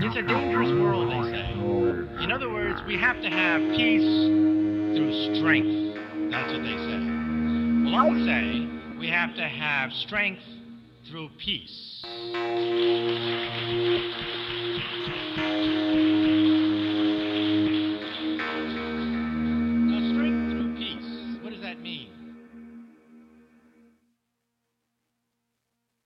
It's a dangerous world, they say. In other words, we have to have peace through strength. That's what they say. Well, I say we have to have strength through peace. Now, strength through peace, what does that mean?